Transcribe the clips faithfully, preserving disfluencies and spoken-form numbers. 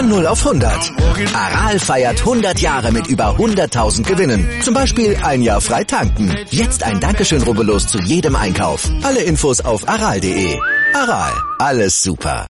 Von null auf hundert. Aral feiert hundert Jahre mit über hunderttausend Gewinnen. Zum Beispiel ein Jahr frei tanken. Jetzt ein Dankeschön, rubbellos zu jedem Einkauf. Alle Infos auf aral punkt de. Aral, alles super.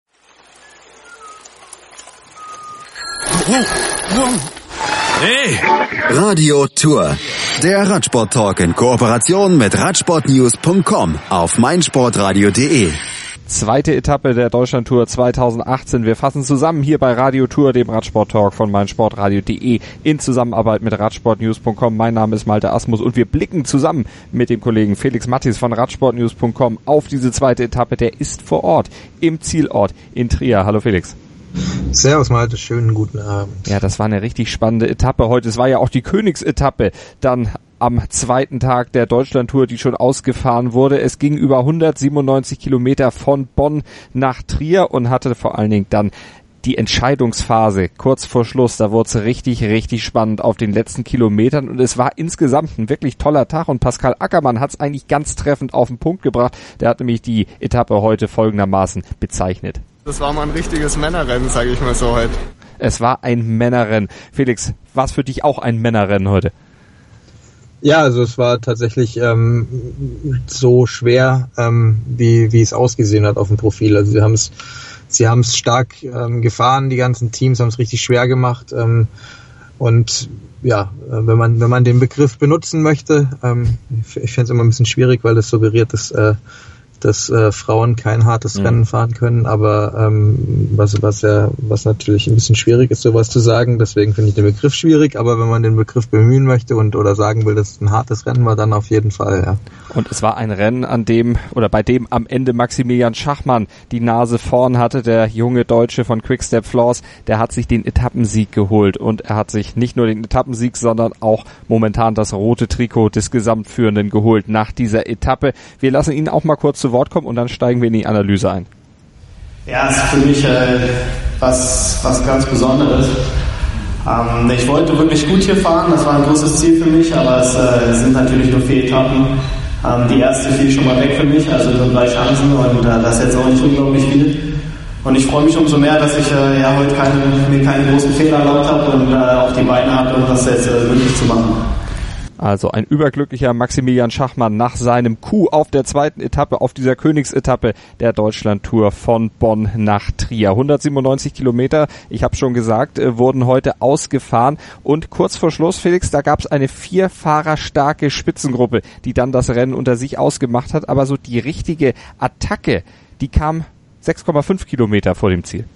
Hey! Radio Tour. Der Radsport-Talk in Kooperation mit radsportnews punkt com auf meinsportradio punkt de. Zweite Etappe der Deutschlandtour zweitausendachtzehn. Wir fassen zusammen hier bei Radio Tour, dem Radsport-Talk von meinsportradio punkt de in Zusammenarbeit mit radsportnews punkt com. Mein Name ist Malte Asmus und wir blicken zusammen mit dem Kollegen Felix Mattis von radsportnews punkt com auf diese zweite Etappe. Der ist vor Ort, im Zielort in Trier. Hallo Felix. Servus Malte, schönen guten Abend. Ja, das war eine richtig spannende Etappe heute. Es war ja auch die Königsetappe dann am zweiten Tag der Deutschlandtour, die schon ausgefahren wurde. Es ging über hundertsiebenundneunzig Kilometer von Bonn nach Trier und hatte vor allen Dingen dann die Entscheidungsphase kurz vor Schluss. Da wurde es richtig, richtig spannend auf den letzten Kilometern und es war insgesamt ein wirklich toller Tag und Pascal Ackermann hat es eigentlich ganz treffend auf den Punkt gebracht. Der hat nämlich die Etappe heute folgendermaßen bezeichnet. Das war mal ein richtiges Männerrennen, sage ich mal so heute. Es war ein Männerrennen. Felix, war es für dich auch ein Männerrennen heute? Ja, also es war tatsächlich ähm, so schwer, ähm, wie wie es ausgesehen hat auf dem Profil. Also sie haben es sie haben es stark ähm, gefahren, die ganzen Teams haben es richtig schwer gemacht. Ähm, und ja, wenn man wenn man den Begriff benutzen möchte, ähm, ich finde es immer ein bisschen schwierig, weil das suggeriert, dass äh, dass äh, Frauen kein hartes mhm. Rennen fahren können, aber ähm, was was ja was natürlich ein bisschen schwierig ist, sowas zu sagen, deswegen finde ich den Begriff schwierig, aber wenn man den Begriff bemühen möchte und oder sagen will, dass es ein hartes Rennen war, dann auf jeden Fall, ja. Und es war ein Rennen, an dem oder bei dem am Ende Maximilian Schachmann die Nase vorn hatte, der junge Deutsche von Quick-Step Floors, der hat sich den Etappensieg geholt und er hat sich nicht nur den Etappensieg, sondern auch momentan das rote Trikot des Gesamtführenden geholt nach dieser Etappe. Wir lassen ihn auch mal kurz zu Wort kommen und dann steigen wir in die Analyse ein. Ja, es ist für mich äh, was, was ganz Besonderes. Ähm, ich wollte wirklich gut hier fahren, das war ein großes Ziel für mich, aber es äh, sind natürlich nur vier Etappen. Ähm, die erste fiel schon mal weg für mich, also nur drei Chancen und äh, das ist jetzt auch nicht unglaublich viel. Und ich freue mich umso mehr, dass ich äh, ja heute keine, mir keine großen Fehler erlaubt habe und äh, auch die Beine hatte, um das jetzt äh, wirklich zu machen. Also ein überglücklicher Maximilian Schachmann nach seinem Coup auf der zweiten Etappe, auf dieser Königsetappe der Deutschlandtour von Bonn nach Trier. hundertsiebenundneunzig Kilometer, ich habe schon gesagt, wurden heute ausgefahren und kurz vor Schluss, Felix, da gab es eine vierfahrerstarke Spitzengruppe, die dann das Rennen unter sich ausgemacht hat, aber so die richtige Attacke, die kam sechs Komma fünf Kilometer vor dem Ziel.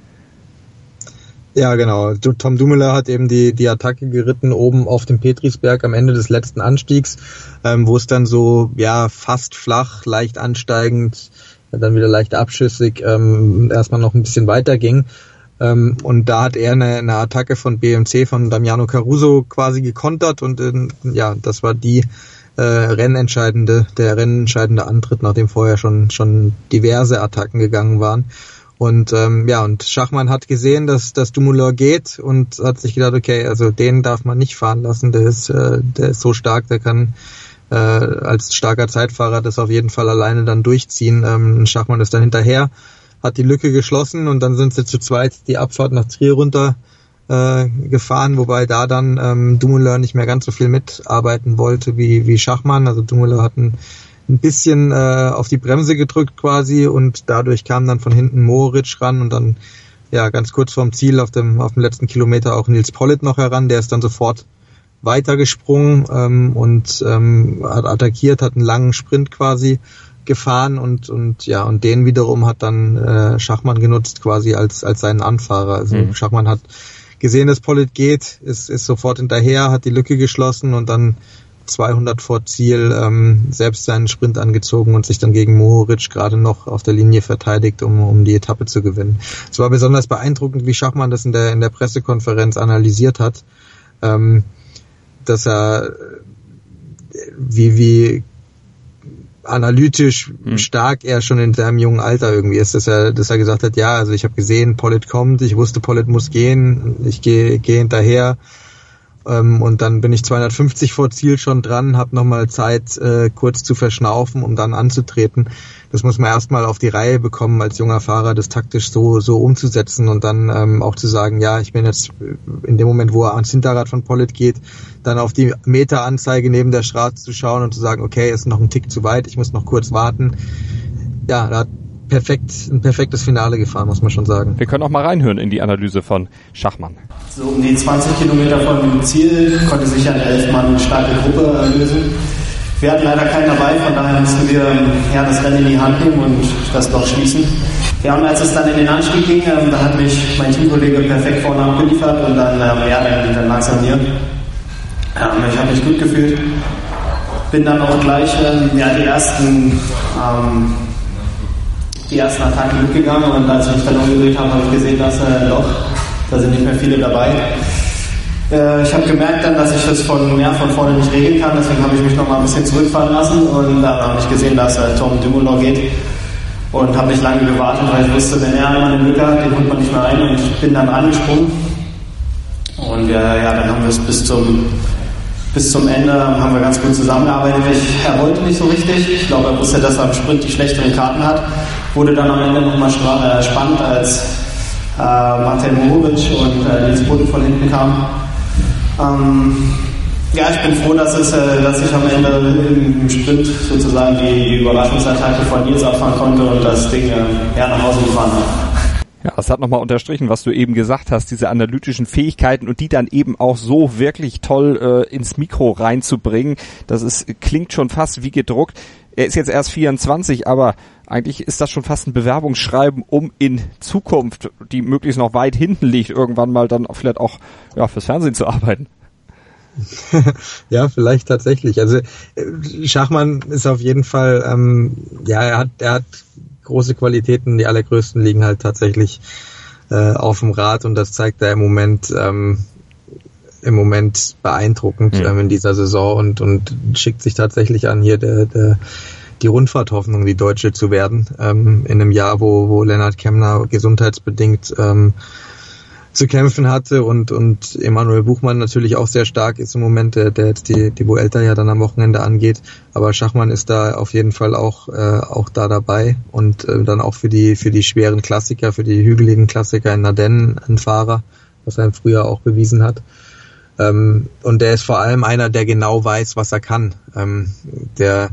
Ja, genau. Tom Dumoulin hat eben die die Attacke geritten oben auf dem Petrisberg am Ende des letzten Anstiegs, ähm, wo es dann so ja fast flach, leicht ansteigend, dann wieder leicht abschüssig, ähm, erstmal noch ein bisschen weiter ging. Ähm, und da hat er eine, eine Attacke von B M C, von Damiano Caruso quasi gekontert und äh, ja, das war die äh, rennentscheidende, der rennentscheidende Antritt, nachdem vorher schon schon diverse Attacken gegangen waren. Und ähm, ja, und Schachmann hat gesehen, dass dass Dumoulin geht und hat sich gedacht, okay, also den darf man nicht fahren lassen, der ist äh, der ist so stark, der kann äh, als starker Zeitfahrer das auf jeden Fall alleine dann durchziehen. Ähm, Schachmann ist dann hinterher, hat die Lücke geschlossen und dann sind sie zu zweit die Abfahrt nach Trier runter äh, gefahren, wobei da dann ähm, Dumoulin nicht mehr ganz so viel mitarbeiten wollte wie wie Schachmann. Also Dumoulin hat ein ein bisschen äh, auf die Bremse gedrückt quasi und dadurch kam dann von hinten Mohoric ran und dann ja ganz kurz vorm Ziel auf dem auf dem letzten Kilometer auch Nils Politt noch heran, der ist dann sofort weitergesprungen ähm, und ähm, hat attackiert, hat einen langen Sprint quasi gefahren und und ja und den wiederum hat dann äh, Schachmann genutzt quasi als als seinen Anfahrer. Also mhm. Schachmann hat gesehen, dass Politt geht, ist ist sofort hinterher, hat die Lücke geschlossen und dann zweihundert vor Ziel ähm, selbst seinen Sprint angezogen und sich dann gegen Mohoric gerade noch auf der Linie verteidigt, um um die Etappe zu gewinnen. Es war besonders beeindruckend, wie Schachmann das in der in der Pressekonferenz analysiert hat, ähm, dass er wie wie analytisch hm. stark er schon in seinem jungen Alter irgendwie ist, dass er dass er gesagt hat, ja, also ich habe gesehen, Politt kommt, ich wusste, Politt muss gehen, ich gehe gehe hinterher. ähm, und dann bin ich zweihundertfünfzig vor Ziel schon dran, habe nochmal Zeit, äh, kurz zu verschnaufen, um dann anzutreten. Das muss man erstmal auf die Reihe bekommen, als junger Fahrer das taktisch so so umzusetzen und dann ähm, auch zu sagen, ja, ich bin jetzt in dem Moment, wo er ans Hinterrad von Pollitt geht, dann auf die Meteranzeige neben der Straße zu schauen und zu sagen, okay, ist noch ein Tick zu weit, ich muss noch kurz warten. Ja, da hat perfekt, ein perfektes Finale gefahren, muss man schon sagen. Wir können auch mal reinhören in die Analyse von Schachmann. So um die zwanzig Kilometer von dem Ziel konnte sich eine elf Mann starke Gruppe lösen. Wir hatten leider keinen dabei, von daher mussten wir ja, das Rennen in die Hand nehmen und das Loch schließen. Ja, und als es dann in den Anstieg ging, ähm, da hat mich mein Teamkollege perfekt vorne abgeliefert und dann, ähm, ja, dann, dann lag es an mir. Ähm, ich habe mich gut gefühlt. Bin dann auch gleich ähm, ja, die ersten ähm, die ersten Attacken mitgegangen und als ich mich dann umgedreht habe, habe ich gesehen, dass äh, Loch, da sind nicht mehr viele dabei. Äh, ich habe gemerkt dann, dass ich das von, ja, von vorne nicht regeln kann, deswegen habe ich mich noch mal ein bisschen zurückfahren lassen und dann habe ich gesehen, dass äh, Tom Dumoulin geht und habe nicht lange gewartet, weil ich wusste, wenn er einmal eine Lücke hat, den holt man nicht mehr ein und ich bin dann angesprungen und äh, ja, dann haben wir es bis zum Bis zum Ende haben wir ganz gut zusammengearbeitet. Ich, er wollte nicht so richtig. Ich glaube, er wusste, dass er im Sprint die schlechteren Karten hat. Wurde dann am Ende nochmal äh, spannend, als äh, Matej Mohoric und äh, Nils Butt von hinten kamen. Ähm, ja, ich bin froh, dass, es, äh, dass ich am Ende im Sprint sozusagen die, die Überraschungsattacke von Nils abfahren konnte und das Ding äh, ja, nach Hause gefahren habe. Ja, das hat nochmal unterstrichen, was du eben gesagt hast, diese analytischen Fähigkeiten und die dann eben auch so wirklich toll äh, ins Mikro reinzubringen. Das ist, klingt schon fast wie gedruckt. Er ist jetzt erst vierundzwanzig, aber eigentlich ist das schon fast ein Bewerbungsschreiben, um in Zukunft, die möglichst noch weit hinten liegt, irgendwann mal dann vielleicht auch ja, fürs Fernsehen zu arbeiten. Ja, vielleicht tatsächlich. Also Schachmann ist auf jeden Fall, ähm, ja, er hat, er hat große Qualitäten, die allergrößten liegen halt tatsächlich äh, auf dem Rad und das zeigt er im Moment ähm, im Moment beeindruckend mhm. ähm, in dieser Saison und und schickt sich tatsächlich an, hier der, der die Rundfahrthoffnung, die Deutsche zu werden, ähm, in einem Jahr, wo wo Lennart Kemner gesundheitsbedingt ähm, zu kämpfen hatte und und Emanuel Buchmann natürlich auch sehr stark ist im Moment, der, der jetzt die, die Vuelta ja dann am Wochenende angeht. Aber Schachmann ist da auf jeden Fall auch äh, auch da dabei und äh, dann auch für die für die schweren Klassiker, für die hügeligen Klassiker in Ardennen ein Fahrer, was er im Frühjahr auch bewiesen hat. Ähm, und der ist vor allem einer, der genau weiß, was er kann. Ähm, der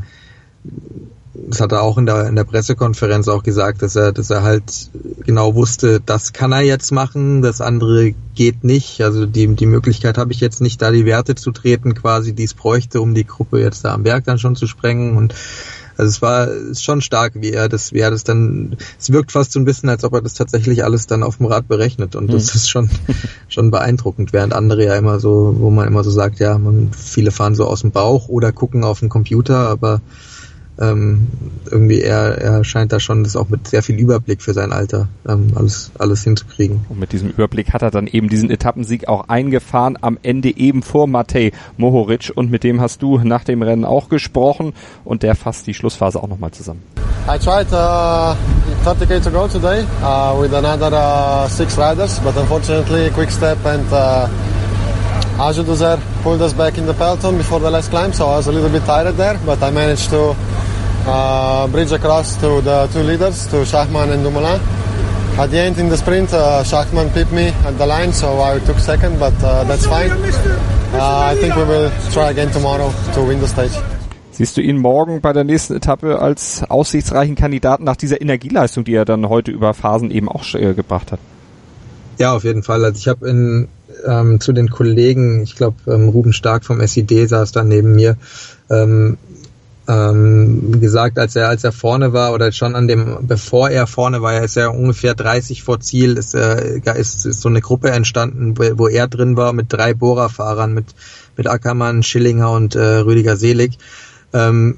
Das hat er auch in der in der Pressekonferenz auch gesagt, dass er dass er halt genau wusste, das kann er jetzt machen, das andere geht nicht. Also die die Möglichkeit habe ich jetzt nicht, da die Werte zu treten, quasi, die es bräuchte, um die Gruppe jetzt da am Berg dann schon zu sprengen. Und also es war ist schon stark, wie er das wie er das dann. Es wirkt fast so ein bisschen, als ob er das tatsächlich alles dann auf dem Rad berechnet. Und das ist schon schon beeindruckend, während andere ja immer so, wo man immer so sagt, ja, man viele fahren so aus dem Bauch oder gucken auf den Computer, aber Ähm, irgendwie er, er scheint da schon das auch mit sehr viel Überblick für sein Alter ähm, alles alles hinzukriegen. Und mit diesem Überblick hat er dann eben diesen Etappensieg auch eingefahren, am Ende eben vor Matej Mohoric und mit dem hast du nach dem Rennen auch gesprochen und der fasst die Schlussphase auch nochmal zusammen. I tried uh, thirty K to go today uh, with another uh, six riders, but unfortunately Quick-Step and uh, Arjun Duzer pulled us back in the peloton before the last climb, so I was a little bit tired there, but I managed to uh, bridge across to the two leaders, to Schachmann and Dumoulin. At the end in the sprint, uh, Schachmann pipped me at the line, so I took second, but uh, that's fine. Uh, I think we will try again tomorrow to win the stage. Siehst du ihn morgen bei der nächsten Etappe als aussichtsreichen Kandidaten nach dieser Energieleistung, die er dann heute über Phasen eben auch äh, gebracht hat? Ja, auf jeden Fall. Also ich habe in ähm, zu den Kollegen, ich glaube ähm, Ruben Stark vom S I D saß da neben mir, ähm, ähm, gesagt, als er als er vorne war oder schon an dem, bevor er vorne war, er ist ja ungefähr dreißig vor Ziel, ist, äh, ist, ist so eine Gruppe entstanden, wo er drin war mit drei Bora-Fahrern, mit mit Ackermann, Schillinger und äh, Rüdiger Selig. Ähm,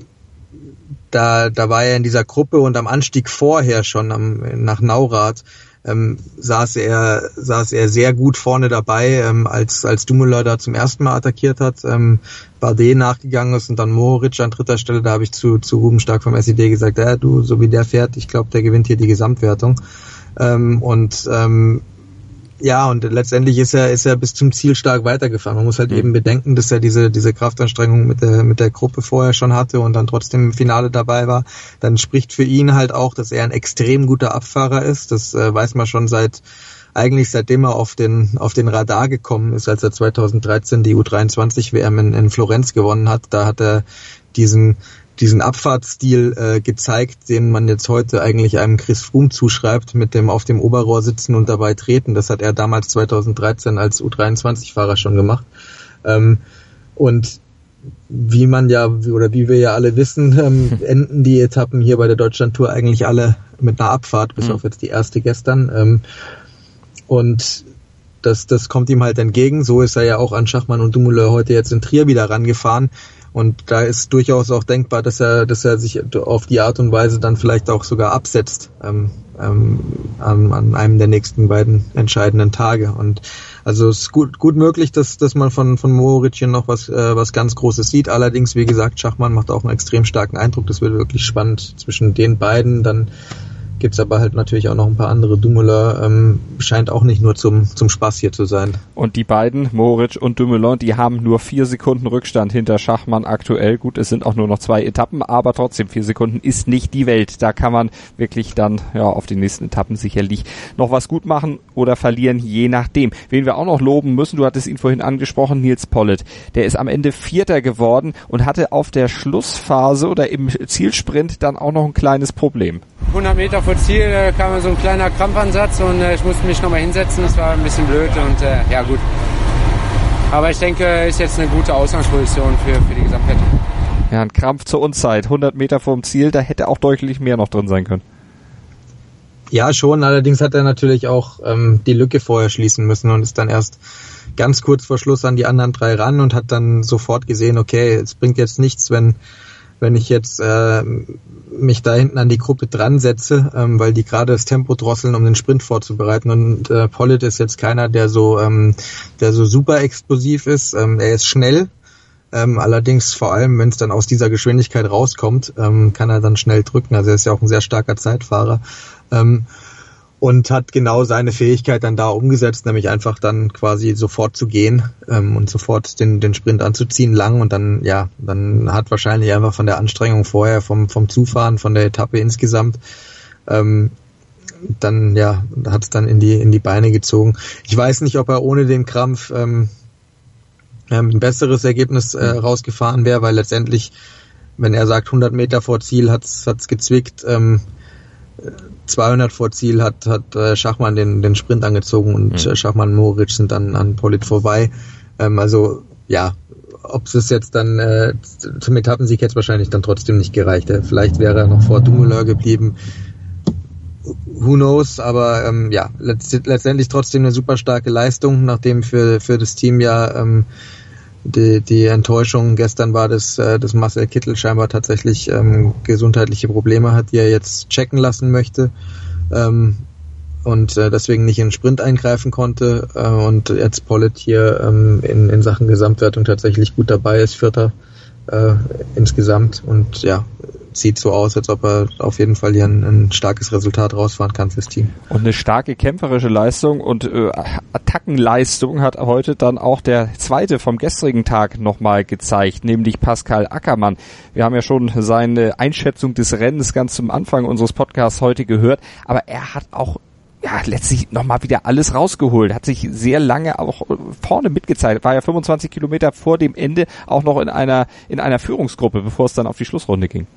da da war er in dieser Gruppe und am Anstieg vorher schon am, nach Naurath ähm, saß er saß er sehr gut vorne dabei, ähm, als als Dumoulin da zum ersten Mal attackiert hat, ähm, Bardet nachgegangen ist und dann Mohoric an dritter Stelle. Da habe ich zu zu Ruben Stark vom S I D gesagt, ja, du, so wie der fährt, ich glaube, der gewinnt hier die Gesamtwertung. Ähm, und ähm, Ja, und letztendlich ist er, ist er bis zum Ziel stark weitergefahren. Man muss halt mhm. eben bedenken, dass er diese, diese Kraftanstrengung mit der, mit der Gruppe vorher schon hatte und dann trotzdem im Finale dabei war. Dann spricht für ihn halt auch, dass er ein extrem guter Abfahrer ist. Das äh, weiß man schon seit, eigentlich seitdem er auf den, auf den Radar gekommen ist, als er zweitausenddreizehn die U dreiundzwanzig W M in, in Florenz gewonnen hat. Da hat er diesen, diesen Abfahrtsstil äh, gezeigt, den man jetzt heute eigentlich einem Chris Froome zuschreibt, mit dem auf dem Oberrohr sitzen und dabei treten. Das hat er damals zweitausenddreizehn als U dreiundzwanzig-Fahrer schon gemacht. Ähm, und wie man ja, oder wie wir ja alle wissen, ähm, enden die Etappen hier bei der Deutschlandtour eigentlich alle mit einer Abfahrt, bis mhm. auf jetzt die erste gestern. Ähm, und das, das kommt ihm halt entgegen. So ist er ja auch an Schachmann und Dumoulin heute jetzt in Trier wieder rangefahren. Und da ist durchaus auch denkbar, dass er, dass er sich auf die Art und Weise dann vielleicht auch sogar absetzt ähm, ähm, an, an einem der nächsten beiden entscheidenden Tage. Und also es ist gut, gut möglich, dass, dass man von, von Mohoric hier noch was, äh, was ganz Großes sieht. Allerdings, wie gesagt, Schachmann macht auch einen extrem starken Eindruck. Das wird wirklich spannend zwischen den beiden. Dann gibt's aber halt natürlich auch noch ein paar andere. Dumoulin ähm, scheint auch nicht nur zum zum Spaß hier zu sein. Und die beiden, Mohoric und Dumoulin, die haben nur vier Sekunden Rückstand hinter Schachmann aktuell. Gut, es sind auch nur noch zwei Etappen, aber trotzdem vier Sekunden ist nicht die Welt. Da kann man wirklich dann ja auf den nächsten Etappen sicherlich noch was gut machen oder verlieren, je nachdem. Wen wir auch noch loben müssen, du hattest ihn vorhin angesprochen, Nils Politt. Der ist am Ende Vierter geworden und hatte auf der Schlussphase oder im Zielsprint dann auch noch ein kleines Problem. hundert Meter vor Ziel äh, kam so ein kleiner Krampfansatz und äh, ich musste mich nochmal hinsetzen. Das war ein bisschen blöd und äh, ja gut. Aber ich denke, ist jetzt eine gute Ausgangsposition für, für die Gesamtkette. Ja, ein Krampf zur Unzeit. hundert Meter vorm Ziel, da hätte auch deutlich mehr noch drin sein können. Ja, schon. Allerdings hat er natürlich auch ähm, die Lücke vorher schließen müssen und ist dann erst ganz kurz vor Schluss an die anderen drei ran und hat dann sofort gesehen, okay, es bringt jetzt nichts, wenn wenn ich jetzt äh, mich da hinten an die Gruppe dran setze, ähm, weil die gerade das Tempo drosseln, um den Sprint vorzubereiten. Und äh, Politt ist jetzt keiner, der so ähm, der so super explosiv ist. Ähm, er ist schnell, ähm, allerdings vor allem, wenn es dann aus dieser Geschwindigkeit rauskommt, ähm, kann er dann schnell drücken. Also er ist ja auch ein sehr starker Zeitfahrer. Ähm, und hat genau seine Fähigkeit dann da umgesetzt, nämlich einfach dann quasi sofort zu gehen ähm, und sofort den den Sprint anzuziehen lang und dann ja dann hat wahrscheinlich einfach von der Anstrengung vorher vom vom Zufahren von der Etappe insgesamt ähm, dann ja hat es dann in die in die Beine gezogen. Ich weiß nicht, ob er ohne den Krampf ähm, ein besseres Ergebnis äh, rausgefahren wäre, weil letztendlich, wenn er sagt hundert Meter vor Ziel hat's hat's gezwickt. Ähm, zweihundert vor Ziel hat hat äh, Schachmann den den Sprint angezogen und mhm. äh, Schachmann und Mohoric sind dann an Politt vorbei. Ähm, also ja, ob es jetzt dann äh, zum Etappensieg hätte es wahrscheinlich dann trotzdem nicht gereicht. Äh, vielleicht wäre er noch vor Dumoulin geblieben. Who knows? Aber ähm, ja, letzt, letztendlich trotzdem eine super starke Leistung, nachdem für für das Team ja ähm, Die, die Enttäuschung gestern war, dass, dass Marcel Kittel scheinbar tatsächlich ähm, gesundheitliche Probleme hat, die er jetzt checken lassen möchte ähm, und äh, deswegen nicht in den Sprint eingreifen konnte äh, und jetzt Politt hier ähm, in, in Sachen Gesamtwertung tatsächlich gut dabei ist, Vierter äh, insgesamt und ja, sieht so aus, als ob er auf jeden Fall hier ein, ein starkes Resultat rausfahren kann fürs Team. Und eine starke kämpferische Leistung und äh, Attackenleistung hat heute dann auch der zweite vom gestrigen Tag nochmal gezeigt, nämlich Pascal Ackermann. Wir haben ja schon seine Einschätzung des Rennens ganz zum Anfang unseres Podcasts heute gehört, aber er hat auch ja, letztlich nochmal wieder alles rausgeholt, hat sich sehr lange auch vorne mitgezeigt, war ja fünfundzwanzig Kilometer vor dem Ende auch noch in einer in einer Führungsgruppe, bevor es dann auf die Schlussrunde ging.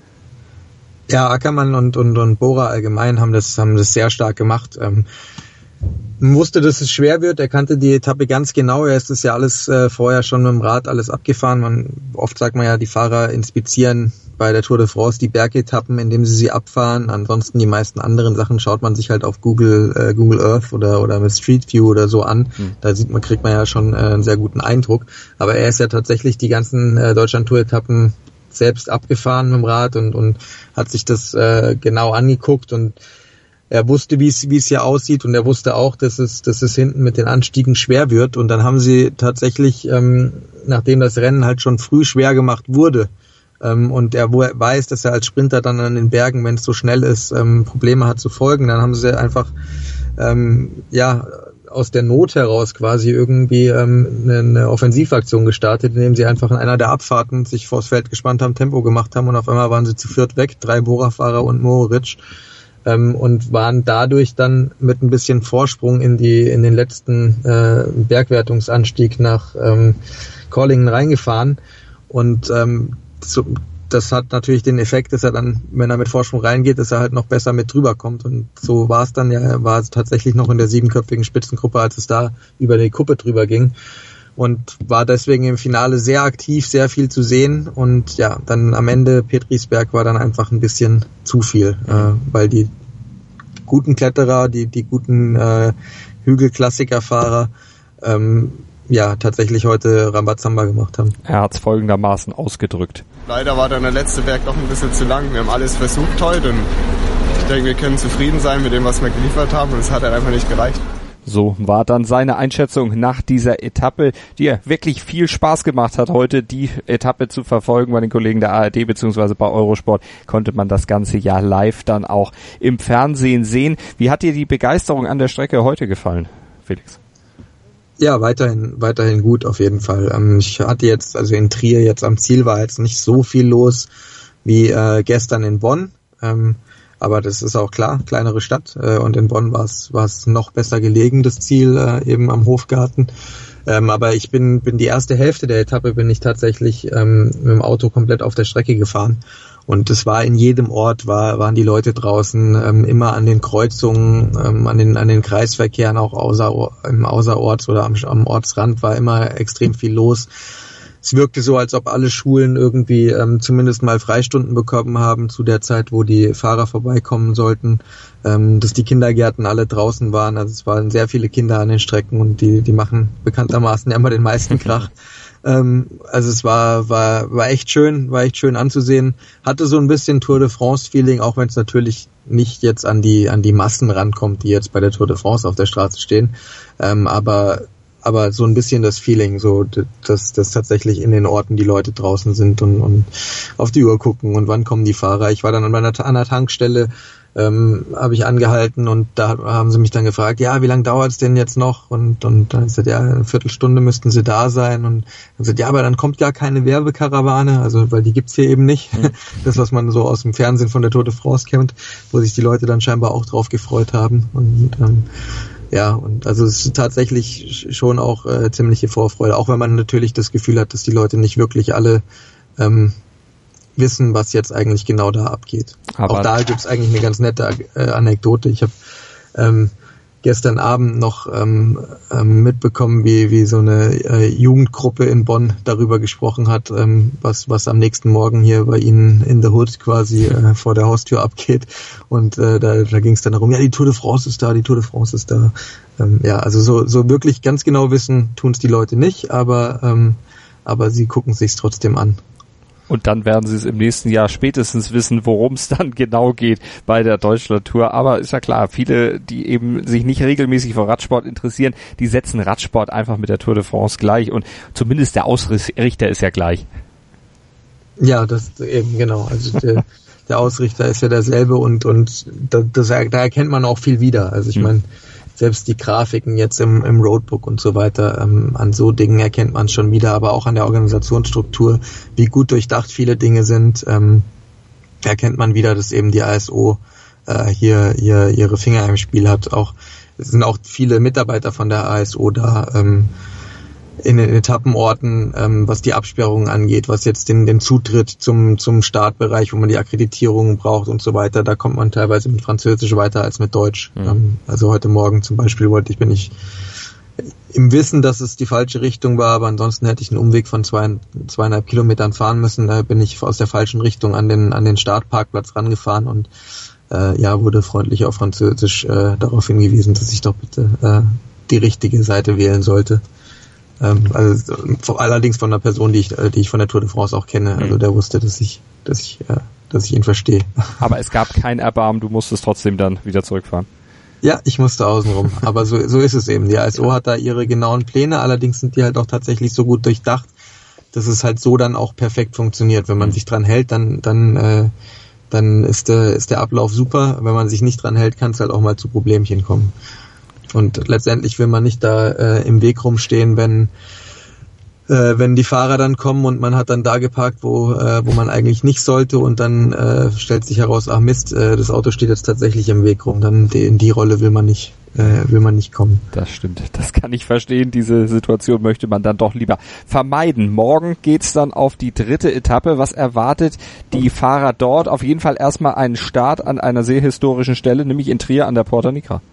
Ja, Ackermann und, und, und Bora allgemein haben das, haben das sehr stark gemacht. Ähm, man wusste, dass es schwer wird. Er kannte die Etappe ganz genau. Er ist das ja alles äh, vorher schon mit dem Rad alles abgefahren. Man, oft sagt man ja, die Fahrer inspizieren bei der Tour de France die Bergetappen, indem sie sie abfahren. Ansonsten die meisten anderen Sachen schaut man sich halt auf Google, äh, Google Earth oder, oder mit Street View oder so an. Mhm. Da sieht man, kriegt man ja schon äh, einen sehr guten Eindruck. Aber er ist ja tatsächlich die ganzen äh, Deutschland-Tour-Etappen selbst abgefahren mit dem Rad und, und hat sich das äh, genau angeguckt und er wusste, wie es wie es hier aussieht und er wusste auch, dass es dass es hinten mit den Anstiegen schwer wird und dann haben sie tatsächlich, ähm, nachdem das Rennen halt schon früh schwer gemacht wurde ähm, und er wo er weiß, dass er als Sprinter dann an den Bergen, wenn es so schnell ist, ähm, Probleme hat zu folgen, dann haben sie einfach ähm, ja aus der Not heraus quasi irgendwie ähm, eine, eine Offensivaktion gestartet, indem sie einfach in einer der Abfahrten sich vors Feld gespannt haben, Tempo gemacht haben und auf einmal waren sie zu viert weg, drei Bora-Fahrer und Mohoric, ähm, und waren dadurch dann mit ein bisschen Vorsprung in die in den letzten äh, Bergwertungsanstieg nach ähm, Corlingen reingefahren und ähm, so, das hat natürlich den Effekt, dass er dann, wenn er mit Vorsprung reingeht, dass er halt noch besser mit drüber kommt. Und so war es dann ja, war es tatsächlich noch in der siebenköpfigen Spitzengruppe, als es da über die Kuppe drüber ging. Und war deswegen im Finale sehr aktiv, sehr viel zu sehen. Und ja, dann am Ende Petrisberg war dann einfach ein bisschen zu viel, äh, weil die guten Kletterer, die, die guten äh, Hügelklassikerfahrer, ähm, ja, tatsächlich heute Rambazamba gemacht haben. Er hat es folgendermaßen ausgedrückt. Leider war dann der letzte Berg noch ein bisschen zu lang. Wir haben alles versucht heute und ich denke, wir können zufrieden sein mit dem, was wir geliefert haben und es hat halt einfach nicht gereicht. So war dann seine Einschätzung nach dieser Etappe, die ja wirklich viel Spaß gemacht hat, heute die Etappe zu verfolgen bei den Kollegen der A R D bzw. bei Eurosport. Konnte man das ganze Jahr live dann auch im Fernsehen sehen. Wie hat dir die Begeisterung an der Strecke heute gefallen, Felix? Ja, weiterhin, weiterhin gut auf jeden Fall. Ähm, ich hatte jetzt, also in Trier jetzt am Ziel war jetzt nicht so viel los wie äh, gestern in Bonn. Ähm, aber das ist auch klar, kleinere Stadt. Äh, und in Bonn war es war es noch besser gelegen, das Ziel, äh, eben am Hofgarten. Ähm, aber ich bin bin die erste Hälfte der Etappe bin ich tatsächlich ähm, mit dem Auto komplett auf der Strecke gefahren. Und es war in jedem Ort, war, waren die Leute draußen, ähm, immer an den Kreuzungen, ähm, an den, an den Kreisverkehren, auch außer, im Außerorts oder am, am Ortsrand war immer extrem viel los. Es wirkte so, als ob alle Schulen irgendwie ähm, zumindest mal Freistunden bekommen haben zu der Zeit, wo die Fahrer vorbeikommen sollten, ähm, dass die Kindergärten alle draußen waren. Also es waren sehr viele Kinder an den Strecken und die, die machen bekanntermaßen ja immer den meisten Krach. Ähm, also es war, war, war echt schön, war echt schön anzusehen. Hatte so ein bisschen Tour de France Feeling, auch wenn es natürlich nicht jetzt an die, an die Massen rankommt, die jetzt bei der Tour de France auf der Straße stehen. Ähm, aber, aber so ein bisschen das Feeling, so, dass, dass tatsächlich in den Orten die Leute draußen sind und, und auf die Uhr gucken und wann kommen die Fahrer. Ich war dann an einer, an einer Tankstelle, ähm, habe ich angehalten und da haben sie mich dann gefragt, ja, wie lange dauert's denn jetzt noch? Und, und dann ist ja, eine Viertelstunde müssten sie da sein und dann gesagt, ja, aber dann kommt gar keine Werbekarawane, also weil die gibt's hier eben nicht. Mhm. Das, was man so aus dem Fernsehen von der Tour de France kennt, wo sich die Leute dann scheinbar auch drauf gefreut haben. Und ähm, ja, und also es ist tatsächlich schon auch äh, ziemliche Vorfreude, auch wenn man natürlich das Gefühl hat, dass die Leute nicht wirklich alle ähm, wissen, was jetzt eigentlich genau da abgeht. Aber auch da gibt's eigentlich eine ganz nette äh, Anekdote. Ich habe ähm, gestern Abend noch ähm, ähm, mitbekommen, wie wie so eine äh, Jugendgruppe in Bonn darüber gesprochen hat, ähm, was was am nächsten Morgen hier bei ihnen in the Hood quasi äh, vor der Haustür abgeht. Und äh, da, da ging es dann darum, ja, die Tour de France ist da, die Tour de France ist da. Ähm, ja, also so so wirklich ganz genau wissen tun's die Leute nicht, aber ähm, aber sie gucken sich's trotzdem an. Und dann werden sie es im nächsten Jahr spätestens wissen, worum es dann genau geht bei der Deutschlandtour. Aber ist ja klar, viele, die eben sich nicht regelmäßig für Radsport interessieren, die setzen Radsport einfach mit der Tour de France gleich. Und zumindest der Ausrichter ist ja gleich. Ja, das eben genau. Also der, der Ausrichter ist ja derselbe und und da, das, da erkennt man auch viel wieder. Also ich meine, selbst die Grafiken jetzt im, im Roadbook und so weiter, ähm, an so Dingen erkennt man es schon wieder, aber auch an der Organisationsstruktur, wie gut durchdacht viele Dinge sind, ähm, erkennt man wieder, dass eben die A S O äh, hier, hier ihre Finger im Spiel hat. Auch es sind auch viele Mitarbeiter von der A S O da, ähm, in den Etappenorten, ähm, was die Absperrungen angeht, was jetzt den, den Zutritt zum zum Startbereich, wo man die Akkreditierung braucht und so weiter, da kommt man teilweise mit Französisch weiter als mit Deutsch. Mhm. Ähm, also heute Morgen zum Beispiel wollte ich, bin ich im Wissen, dass es die falsche Richtung war, aber ansonsten hätte ich einen Umweg von zwei, zweieinhalb Kilometern fahren müssen, da bin ich aus der falschen Richtung an den an den Startparkplatz rangefahren und äh, ja, wurde freundlich auf Französisch äh, darauf hingewiesen, dass ich doch bitte äh, die richtige Seite wählen sollte. Also allerdings von einer Person, die ich, die ich von der Tour de France auch kenne. Also der wusste, dass ich, dass ich, dass ich ihn verstehe. Aber es gab kein Erbarmen, du musstest trotzdem dann wieder zurückfahren. Ja, ich musste außenrum. Aber so, so ist es eben. Die A S O hat da ihre genauen Pläne. Allerdings sind die halt auch tatsächlich so gut durchdacht, dass es halt so dann auch perfekt funktioniert. Wenn man sich dran hält, dann, dann, äh, dann ist der, ist der Ablauf super. Wenn man sich nicht dran hält, kann es halt auch mal zu Problemchen kommen. Und letztendlich will man nicht da äh, im Weg rumstehen, wenn äh, wenn die Fahrer dann kommen und man hat dann da geparkt, wo äh, wo man eigentlich nicht sollte und dann äh, stellt sich heraus, ach Mist, äh, das Auto steht jetzt tatsächlich im Weg rum. Dann die, in die Rolle will man nicht äh, will man nicht kommen. Das stimmt, das kann ich verstehen. Diese Situation möchte man dann doch lieber vermeiden. Morgen geht's dann auf die dritte Etappe. Was erwartet die Fahrer dort? Auf jeden Fall erstmal einen Start an einer sehr historischen Stelle, nämlich in Trier an der Porta Nigra.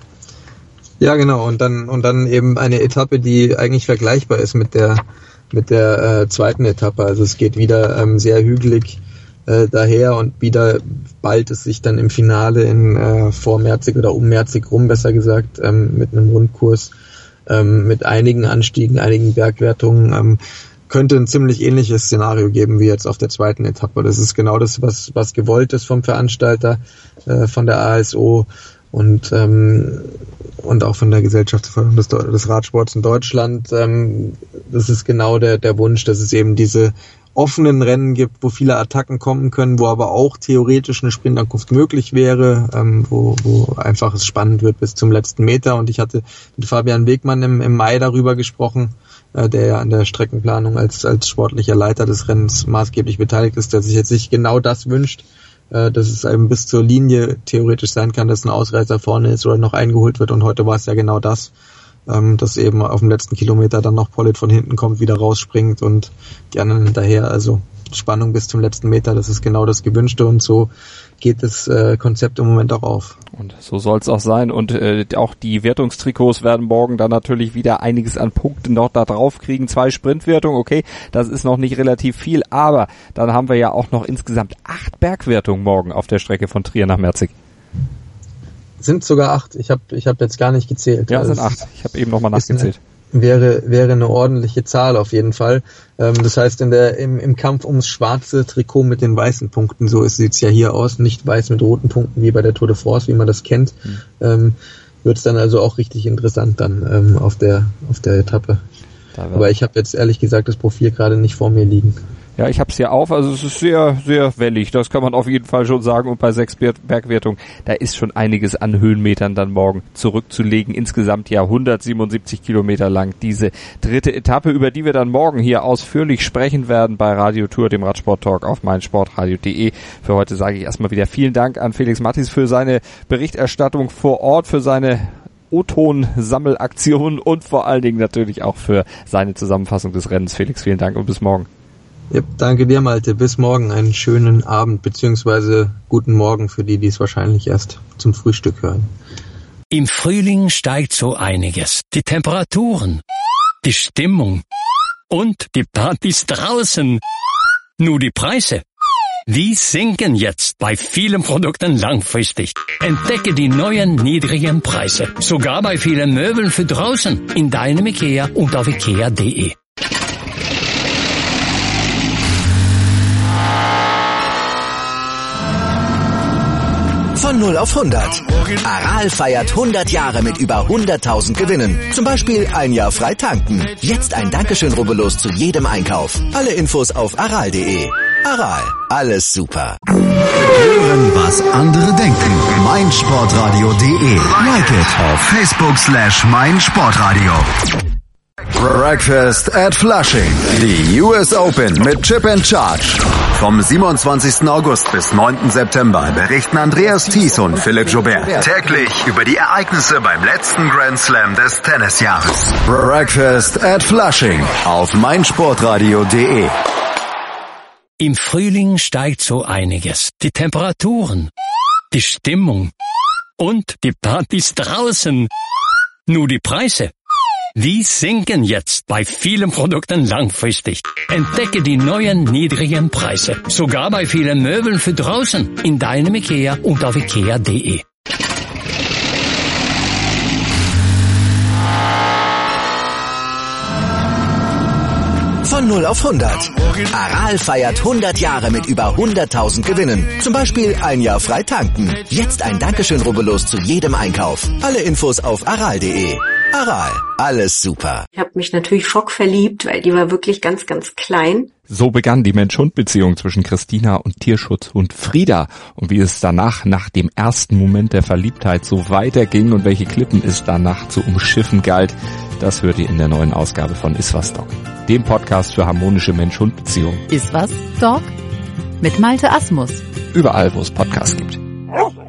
Ja, genau. Und dann und dann eben eine Etappe, die eigentlich vergleichbar ist mit der mit der äh, zweiten Etappe. Also es geht wieder ähm, sehr hügelig äh, daher und wieder ballt es sich dann im Finale in äh, vor Merzig oder um Merzig rum, besser gesagt, ähm, mit einem Rundkurs, ähm, mit einigen Anstiegen, einigen Bergwertungen. Ähm, könnte ein ziemlich ähnliches Szenario geben wie jetzt auf der zweiten Etappe. Das ist genau das, was was gewollt ist vom Veranstalter, äh, von der A S O. Und ähm, und auch von der Gesellschaftsförderung des, des Radsports in Deutschland. Ähm, das ist genau der der Wunsch, dass es eben diese offenen Rennen gibt, wo viele Attacken kommen können, wo aber auch theoretisch eine Sprintankunft möglich wäre, ähm, wo, wo einfach es spannend wird bis zum letzten Meter. Und ich hatte mit Fabian Wegmann im, im Mai darüber gesprochen, äh, der ja an der Streckenplanung als als sportlicher Leiter des Rennens maßgeblich beteiligt ist, der sich jetzt sich genau das wünscht, dass es eben bis zur Linie theoretisch sein kann, dass ein Ausreißer vorne ist oder noch eingeholt wird. Und heute war es ja genau das, dass eben auf dem letzten Kilometer dann noch Pollitt von hinten kommt, wieder rausspringt und die anderen hinterher. Also Spannung bis zum letzten Meter, das ist genau das Gewünschte und so geht das äh, Konzept im Moment auch auf. Und so soll es auch sein und äh, auch die Wertungstrikots werden morgen dann natürlich wieder einiges an Punkten noch da drauf kriegen. Zwei Sprintwertungen, okay, das ist noch nicht relativ viel, aber dann haben wir ja auch noch insgesamt acht Bergwertungen morgen auf der Strecke von Trier nach Merzig. Sind sogar acht, ich habe ich hab jetzt gar nicht gezählt. Ja, es sind acht, ich habe eben nochmal nachgezählt. Wäre wäre eine ordentliche Zahl auf jeden Fall. Ähm, das heißt, in der im, im Kampf ums schwarze Trikot mit den weißen Punkten, so sieht es ja hier aus, nicht weiß mit roten Punkten wie bei der Tour de France, wie man das kennt, mhm. ähm, wird es dann also auch richtig interessant dann ähm, auf der auf der Etappe. Aber ich habe jetzt ehrlich gesagt das Profil gerade nicht vor mir liegen. Ja, ich habe es hier auf, also es ist sehr, sehr wellig, das kann man auf jeden Fall schon sagen. Und bei sechs Bergwertungen, da ist schon einiges an Höhenmetern dann morgen zurückzulegen. Insgesamt ja hundertsiebenundsiebzig Kilometer lang diese dritte Etappe, über die wir dann morgen hier ausführlich sprechen werden bei Radio Tour, dem Radsport-Talk auf meinsportradio punkt de. Für heute sage ich erstmal wieder vielen Dank an Felix Matthis für seine Berichterstattung vor Ort, für seine O-Ton-Sammelaktion und vor allen Dingen natürlich auch für seine Zusammenfassung des Rennens. Felix, vielen Dank und bis morgen. Ja, danke dir, Malte. Bis morgen. Einen schönen Abend beziehungsweise guten Morgen für die, die es wahrscheinlich erst zum Frühstück hören. Im Frühling steigt so einiges. Die Temperaturen, die Stimmung und die Partys draußen. Nur die Preise, die sinken jetzt bei vielen Produkten langfristig. Entdecke die neuen niedrigen Preise. Sogar bei vielen Möbeln für draußen in deinem IKEA und auf ikea punkt de. Von null auf hundert. Aral feiert hundert Jahre mit über hunderttausend Gewinnen. Zum Beispiel ein Jahr frei tanken. Jetzt ein Dankeschön, rubbellos zu jedem Einkauf. Alle Infos auf aral punkt de. Aral, alles super. Hören, was andere denken. meinsportradio punkt de. Like it auf Facebook slash meinsportradio. Breakfast at Flushing. Die U S Open mit Chip and Charge. Vom siebenundzwanzigsten August bis neunten September berichten Andreas Thies und Philipp Joubert täglich über die Ereignisse beim letzten Grand Slam des Tennisjahres. Breakfast at Flushing auf meinsportradio punkt de. Im Frühling steigt so einiges. Die Temperaturen, die Stimmung und die Partys draußen. Nur die Preise, die sinken jetzt bei vielen Produkten langfristig. Entdecke die neuen niedrigen Preise. Sogar bei vielen Möbeln für draußen in deinem IKEA und auf ikea punkt de. Von null auf hundert. Aral feiert hundert Jahre mit über hunderttausend Gewinnen. Zum Beispiel ein Jahr frei tanken. Jetzt ein Dankeschön, rubbellos zu jedem Einkauf. Alle Infos auf aral punkt de. Aral, alles super. Ich habe mich natürlich schockverliebt, weil die war wirklich ganz, ganz klein. So begann die Mensch-Hund-Beziehung zwischen Christina und Tierschutzhund Frieda. Und wie es danach, nach dem ersten Moment der Verliebtheit, so weiterging und welche Klippen es danach zu umschiffen galt, das hört ihr in der neuen Ausgabe von Iswas Dog, dem Podcast für harmonische Mensch-Hund-Beziehungen. Iswas Dog mit Malte Asmus. Überall, wo es Podcasts gibt.